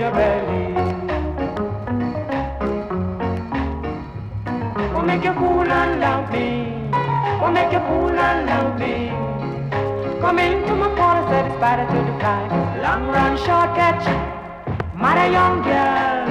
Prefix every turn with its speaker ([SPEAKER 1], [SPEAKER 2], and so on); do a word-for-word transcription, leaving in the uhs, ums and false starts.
[SPEAKER 1] your belly. What make you fool and love me? What make you fool and love me? Come into my party, satisfied to the time. Long run, short catch, mother young girl.